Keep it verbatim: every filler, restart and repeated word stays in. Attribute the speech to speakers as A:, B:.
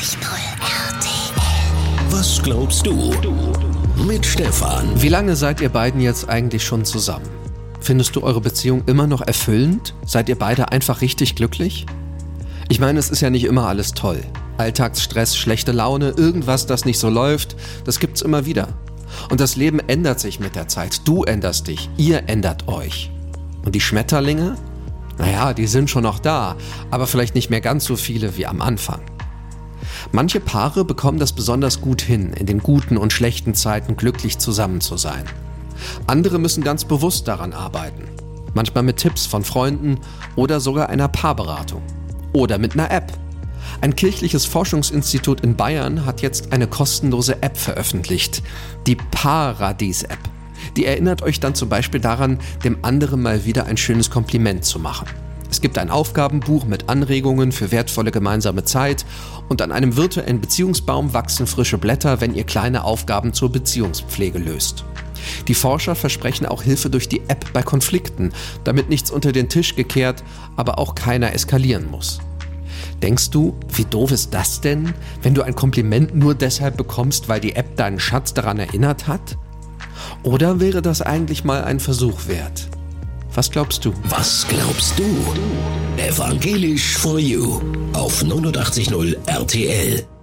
A: R T L. Was glaubst du? Mit Stefan.
B: Wie lange seid ihr beiden jetzt eigentlich schon zusammen? Findest du eure Beziehung immer noch erfüllend? Seid ihr beide einfach richtig glücklich? Ich meine, es ist ja nicht immer alles toll. Alltagsstress, schlechte Laune, irgendwas, das nicht so läuft, das gibt's immer wieder. Und das Leben ändert sich mit der Zeit. Du änderst dich, ihr ändert euch. Und die Schmetterlinge? Naja, die sind schon noch da, aber vielleicht nicht mehr ganz so viele wie am Anfang. Manche Paare bekommen das besonders gut hin, in den guten und schlechten Zeiten glücklich zusammen zu sein. Andere müssen ganz bewusst daran arbeiten. Manchmal mit Tipps von Freunden oder sogar einer Paarberatung. Oder mit einer App. Ein kirchliches Forschungsinstitut in Bayern hat jetzt eine kostenlose App veröffentlicht, die Paaradies-App. Die erinnert euch dann zum Beispiel daran, dem anderen mal wieder ein schönes Kompliment zu machen. Es gibt ein Aufgabenbuch mit Anregungen für wertvolle gemeinsame Zeit und an einem virtuellen Beziehungsbaum wachsen frische Blätter, wenn ihr kleine Aufgaben zur Beziehungspflege löst. Die Forscher versprechen auch Hilfe durch die App bei Konflikten, damit nichts unter den Tisch gekehrt, aber auch keiner eskalieren muss. Denkst du, wie doof ist das denn, wenn du ein Kompliment nur deshalb bekommst, weil die App deinen Schatz daran erinnert hat? Oder wäre das eigentlich mal ein Versuch wert? Was glaubst du?
A: Was glaubst du? Evangelisch for You auf neunundachtzig Komma null R T L.